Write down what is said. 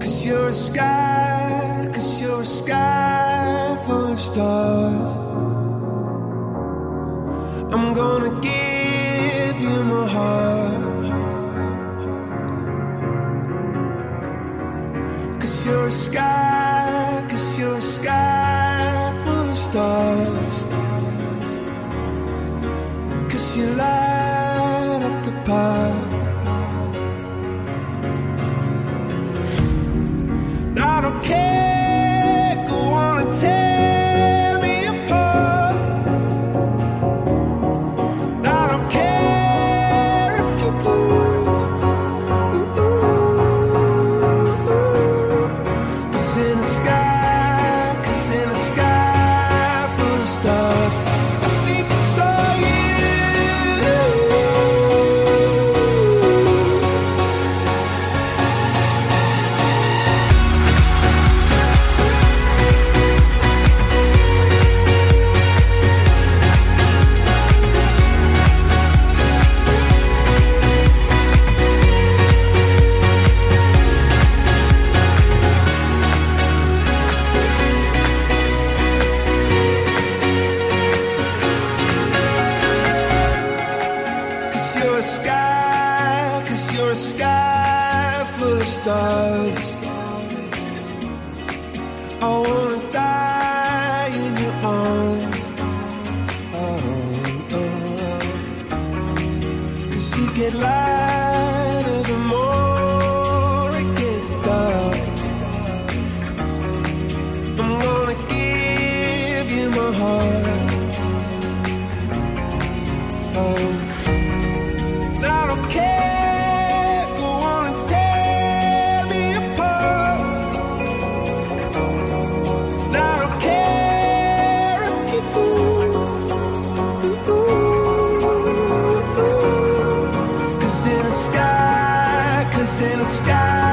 'Cause you're a sky full of stars. I'm gonna give you my heart. 'Cause you're a sky full of stars. 'Cause you light up the path. I don't care, go on and tear me apart. I don't care if you do. Cause in the sky full of stars, I think I saw you. Cause you're a sky full of stars. I wanna die in your arms. Cause you get lighter the more it gets dark. I'm gonna give you my heart. I don't care, go on and tear me apart. I don't care if you do. Cause in the sky